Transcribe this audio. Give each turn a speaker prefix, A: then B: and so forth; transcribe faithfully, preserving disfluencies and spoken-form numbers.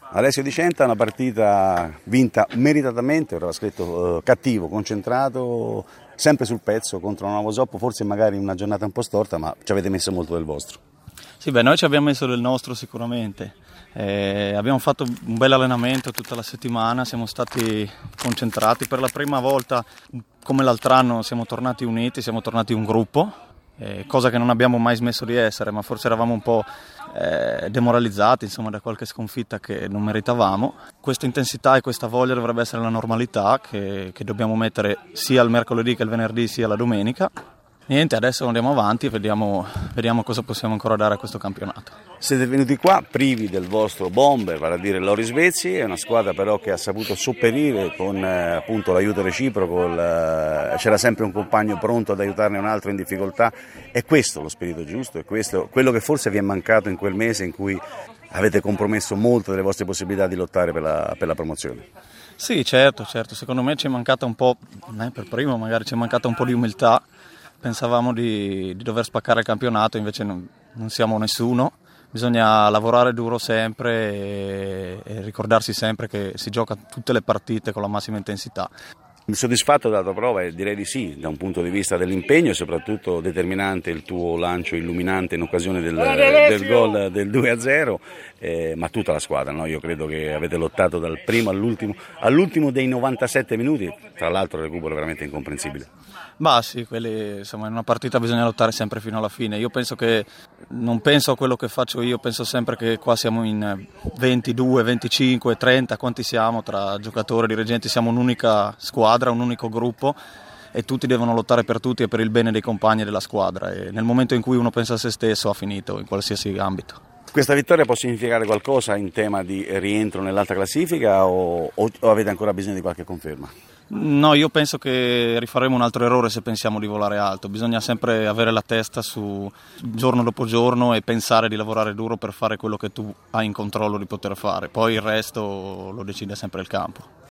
A: Alessio Di Centa, una partita vinta meritatamente, aveva scritto eh, cattivo, concentrato, sempre sul pezzo contro una Nuovo Soppo, forse magari una giornata un po' storta, ma ci avete messo molto del vostro.
B: Sì, beh, noi ci abbiamo messo del nostro sicuramente. Eh, abbiamo fatto un bel allenamento tutta la settimana, siamo stati concentrati. Per la prima volta, come l'altro anno, siamo tornati uniti, siamo tornati un gruppo, eh, cosa che non abbiamo mai smesso di essere, ma forse eravamo un po' eh, demoralizzati, insomma, da qualche sconfitta che non meritavamo. Questa intensità e questa voglia dovrebbe essere la normalità che, che dobbiamo mettere sia il mercoledì che il venerdì sia la domenica. Niente, adesso andiamo avanti e vediamo, vediamo cosa possiamo ancora dare a questo campionato.
A: Siete venuti qua privi del vostro bomber, vale a dire Lori Svezzi, è una squadra però che ha saputo sopperire con eh, appunto l'aiuto reciproco, il, eh, c'era sempre un compagno pronto ad aiutarne un altro in difficoltà. È questo lo spirito giusto, è questo quello che forse vi è mancato in quel mese in cui avete compromesso molto delle vostre possibilità di lottare per la, per la promozione.
B: Sì, certo, certo, secondo me ci è mancata un po', eh, per primo magari ci è mancata un po' di umiltà. Pensavamo di, di dover spaccare il campionato, invece non, non siamo nessuno. Bisogna lavorare duro sempre e, e ricordarsi sempre che si gioca tutte le partite con la massima intensità.
A: Soddisfatto della tua prova? Direi di sì, da un punto di vista dell'impegno e soprattutto determinante il tuo lancio illuminante in occasione del, del gol del due a zero, eh, ma tutta la squadra, no? Io credo che avete lottato dal primo all'ultimo, all'ultimo dei novantasette minuti, tra l'altro un recupero veramente incomprensibile.
B: Bah sì, quelli, insomma, in una partita bisogna lottare sempre fino alla fine. Io penso che, non penso a quello che faccio io, penso sempre che qua siamo in ventidue, venticinque, trenta, quanti siamo tra giocatori e dirigenti, siamo un'unica squadra, un unico gruppo e tutti devono lottare per tutti e per il bene dei compagni della squadra, e nel momento in cui uno pensa a se stesso ha finito in qualsiasi ambito.
A: Questa vittoria può significare qualcosa in tema di rientro nell'alta classifica o, o, o avete ancora bisogno di qualche conferma?
B: No, io penso che rifaremo un altro errore se pensiamo di volare alto. Bisogna sempre avere la testa su giorno dopo giorno e pensare di lavorare duro per fare quello che tu hai in controllo di poter fare. Poi il resto lo decide sempre il campo.